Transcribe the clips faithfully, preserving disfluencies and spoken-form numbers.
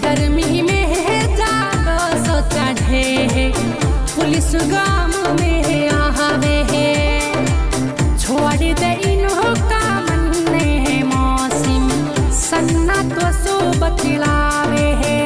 गर्मी में जागो सो चढ़े पुलिस गाम में आवे छोड़ दे इन्हों का मन मौसम सन्ना तो सो बतलावे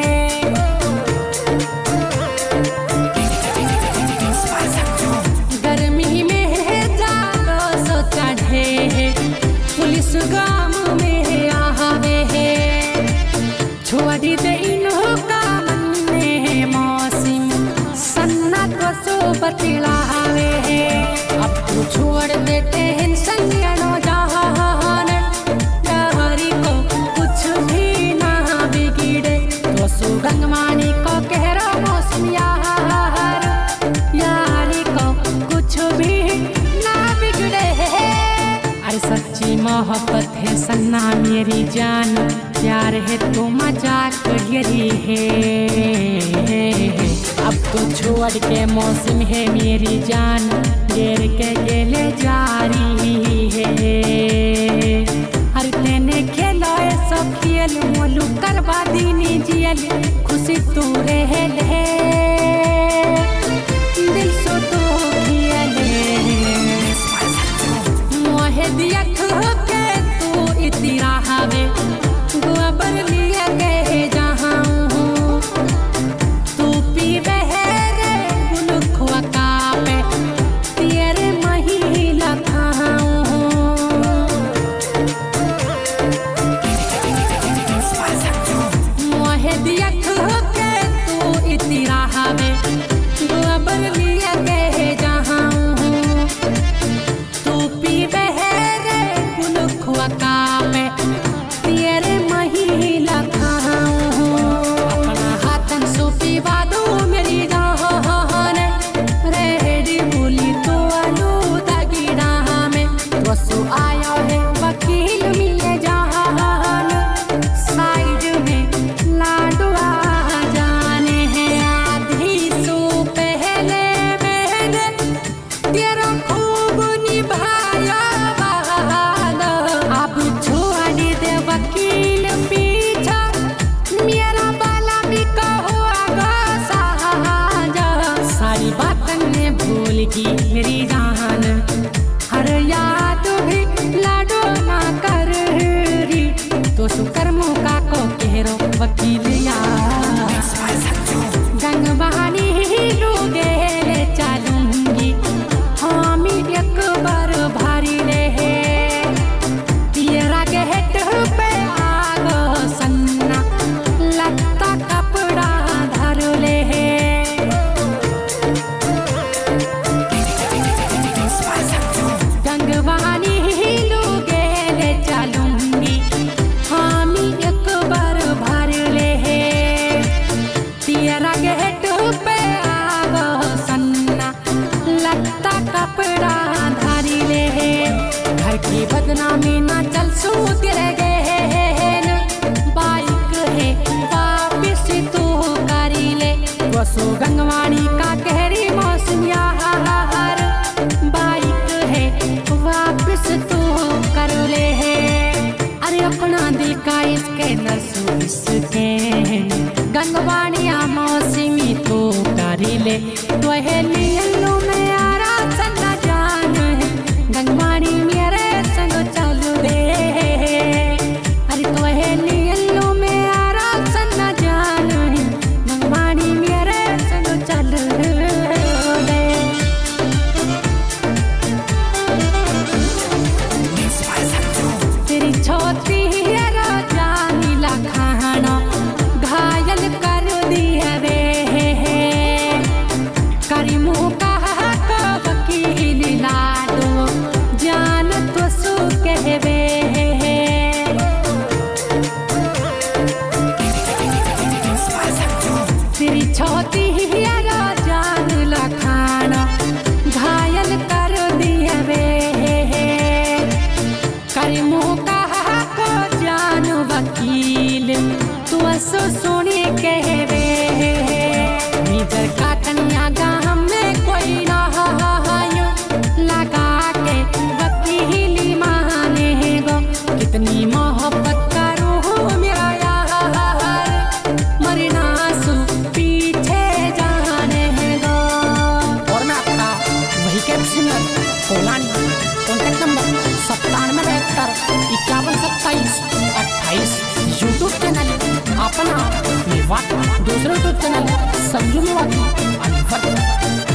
गर्मी में जागो सो चढ़े पुलिस गाम में आवे छोड़ दे इन्हों का मन मौसम सन्ना तो सो बतलावे अब तू छोड़ देते हैं संगनो जहान डहरी को कुछ भी ना बिगड़े तो सुगंगवानी को कह रहा मौसम यार यारी को कुछ भी ना बिगड़े अरे सच्ची मोहब्बत है सन्ना मेरी जान प्यार है तो मजाक यही है अब तो छोड़ के मौसम है मेरी जान घेर के गेले जारी है हर तेने खेलो सब खेल मोलू करवा दीनी जियल खुशी तू रहे ले दिल सो तो मोहे दिया के तू इतनी राहवे गोबर लिया गए जहाँ तू पी बहरे बुलुखवा कापे तेरे महिला मोहे दिया के तू इतनी राहवे गोबर लिया गए जहाँ तू पी बहरे बुलुखवा कापे तेरे महिला अपना हाथन सोपी वादो मेरी जान रेडी बोली तो आलू दागिड़ा में तो सो आया है वकील मिले जहान साइड में लाडवा जाने हैं आधी सो पहले मैंने तेरा खूब निभाया अब छोड़ दे वकील पीछा मेरा बाला भी कहोगा साजा सारी बातन ने भूल की मेरी जान हर याद भी लाडो ना कर री तो सुकर्मों का को कहो वकील यार गंगवानी लोगे चलूंगी हम एक बार भारी रहे तेरा गेट पे आगो सन्ना लत्ता कपड़ा धर ले गंगवानी लोगे चलूंगी हम एक बार भर ले तेरा गेट पे आगो सन्ना लत्ता कपड़ा धारी ले घर की बदनामी ना चल सू तेरे गहन बाइक है वापिस तू करी ले वसो गंगवानी का कहरी मौसम यार बाइक है वापिस तू कर ले अरे अपना दिल का इसके नसू इसके गंगवानिया मौसमी तू करी ले तो है लियलो में आरा सन्ना जान है गंगवानी मेरे संग चलू दे अरे तो है लियलो में आरा सन्ना जान है गंगवानी मेरे संग चलू दे तेरी छोटी जानी लखाना घायल कर दिया रे करी मुँह कहा वकील लाडो जान तो सू कहवे तेरी छोटी जान लखाना घायल कर दिया वे करी मुँह कहा जान वकील तू सो सुनी कहवे नीदर काटनिया गाम में कोई ना लगा के वकीली माने गो कितनी मोहब्बत करूँ मेरा यार मर बात दूसरे यूट्यूब चैनल संजू मेवाती अनवर।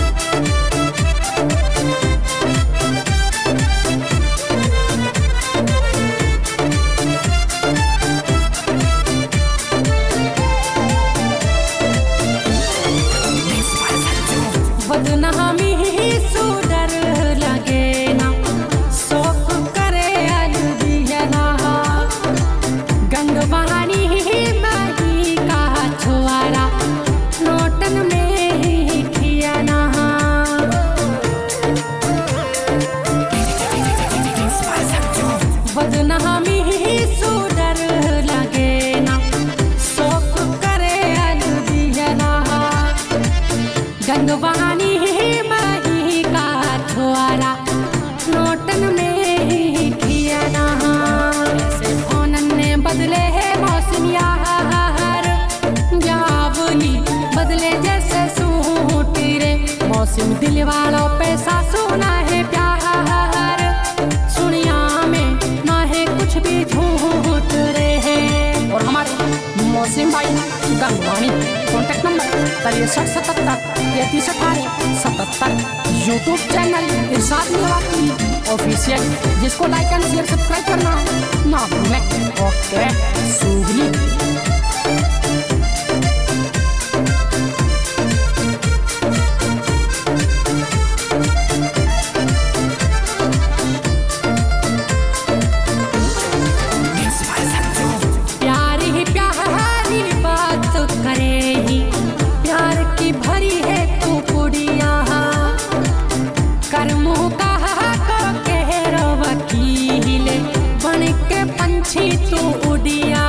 बदनामी सुडर लगे ना शौक करे अलवियना गंगवानी माही का छुआरा नोटन में ही खियाना बदनामी सुडर लगे ना शौक करे अलवियना गंगवानी माही का छुआरा नोटन में ही खियाना ऐसे फोनन ने बदले है मौसमिया जावली बदले जैसे सूट रे मौसम दिल वालों पे सोना है प्यार सुनिया में ना है कुछ भी झूठ रे है। और हमारे मौसम भाई गंगवानी कॉन्टेक्ट नंबर तिरसठ सतहत्तर तैंतीस अठारह सतहत्तर YouTube channel Irshad Mewati official जिसको लाइक एंड शेयर सब्सक्राइब करना ना भूलें। ओके सुगली भरी है तू कुड़िया कर्मों का को कह वकील बन के पंछी तू उड़िया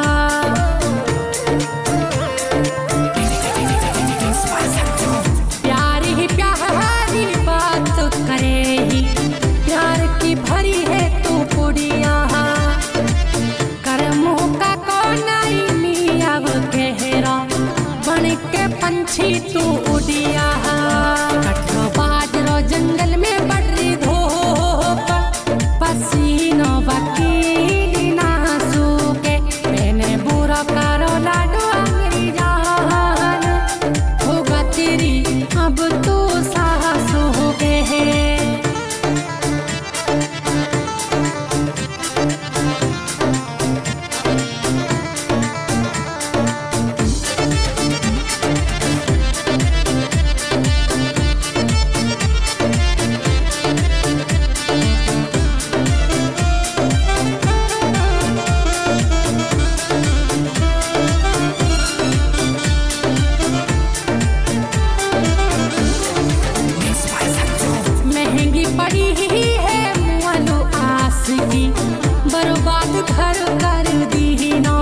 प्यारी ही प्यारी बात करे ही प्यार की भरी है तू कुड़िया कर्मों का को नहीं मिया गहरा बन के पंछी तू उड़िया कटरो बाजरो जंगल में बढ़ रही धूप पसीनो वकील ना सूखे मैंने बुरा करो लाडो अंगरी जान होगा तेरी अब तू सास हो गए है। महंगी पड़ी है मुआलो आस की बर्बाद घर कर दी ना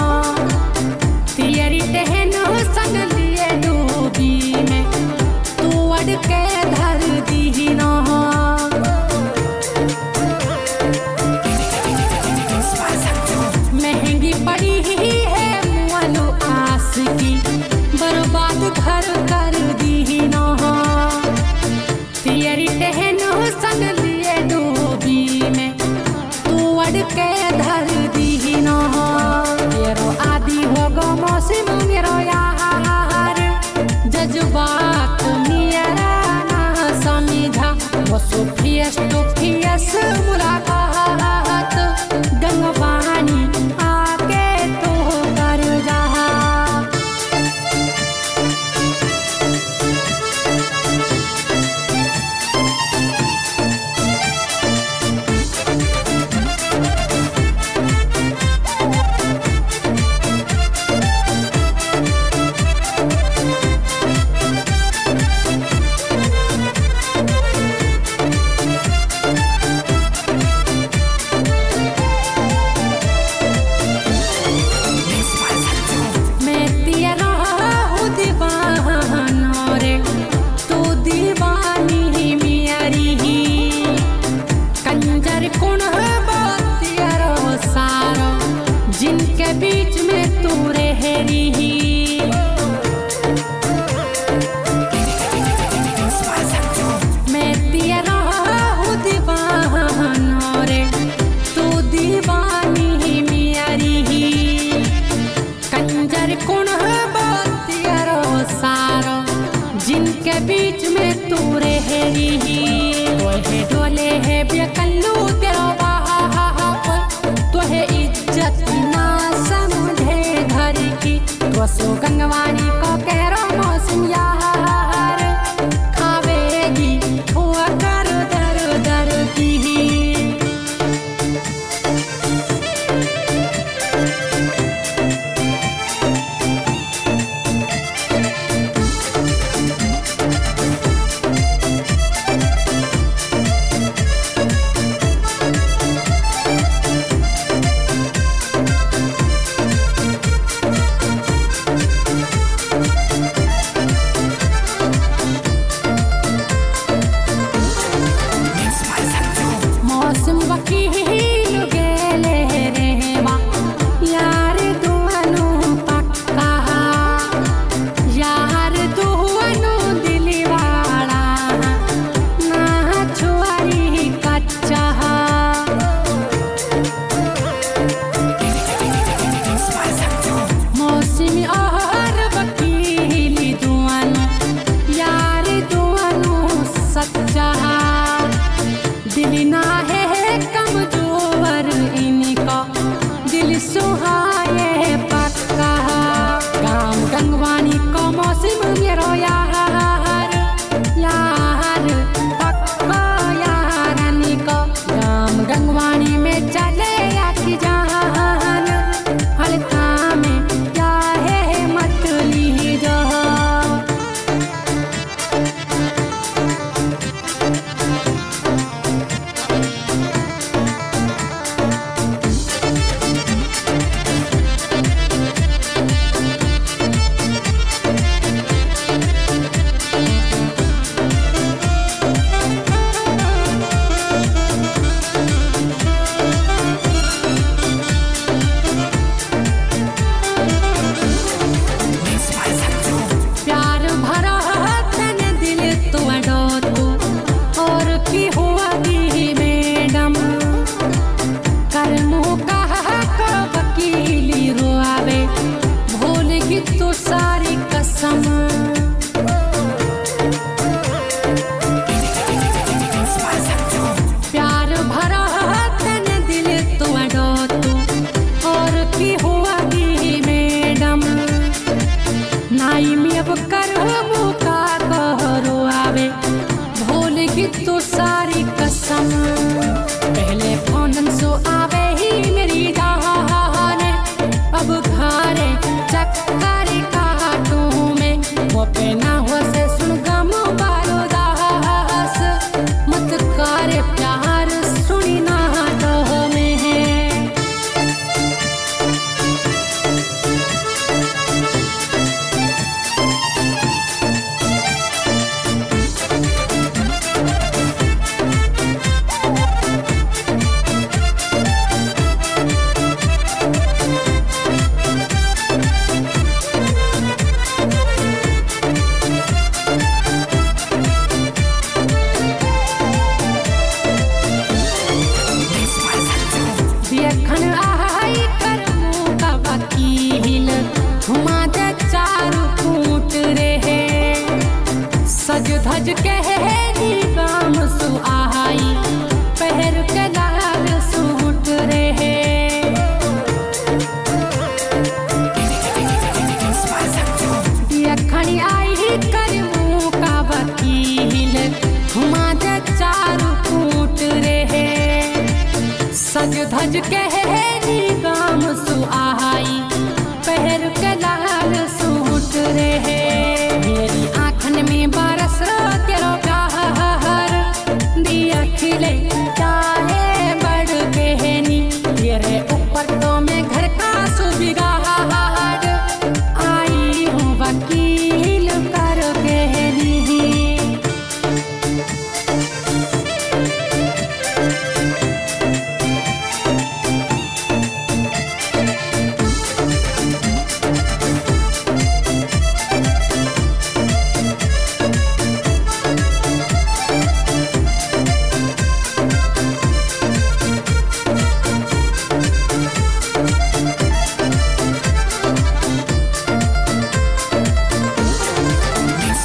तेरी टहन संग लिए डूबी में तू अड़ के धर दी ना महंगी पड़ी है मुआलो आस की बर्बाद घर कर दी ना तेरी टहन संग लिए डूबी में तू अड़ के धर दी ना तेरो आदि हो गो मौसम मेरो यार जज्बात मेरा ना समझा वो सुफियस तो फियस मुलाकात गंगवानी आके तो कर जा कौन है लहरी तोहे डोले है बेकल्लू तेरो बाप तोहे इज्जत ना समझे घर की तो सो गंगवानी को केरो मौसम यार खावेगी हुआ कर दर दर की मौसम वकील गेले रेवा यार दुआनु पक्का यार दुआनु दिलवाड़ा ना छुआरी कच्चा मौसम और वकील दुआनु यार दुआनु सच्चा दिल ना है कमजोर इनका दिल सुहाए पक्का गाँव गंगवानी को मौसम मेरो यार यार पक्का यार को गाँव गंगवानी में चले आखी जहान हल्का में क्या है मत लीजो तो सारी कसम प्यार भरा तन दिल तो अडो तू और की हुआ की मैडम नाई में अब कर मुका करो आवे भूल की तो सारी कसम पहले फोन सो आवे ही मेरी दान अब घरे चक्कर काटू में वो पे ना हो से सुन गम बारो दास मत करे प्यार सुनी ना तो में है देखन आई कर मुका वकील घुमा दे चारू कूट रहे सज धज के गाम सु आई पहर के लाल सूट रहे देखन आई कर मुका वकील घुमा दे चारू कूट रहे सज धज के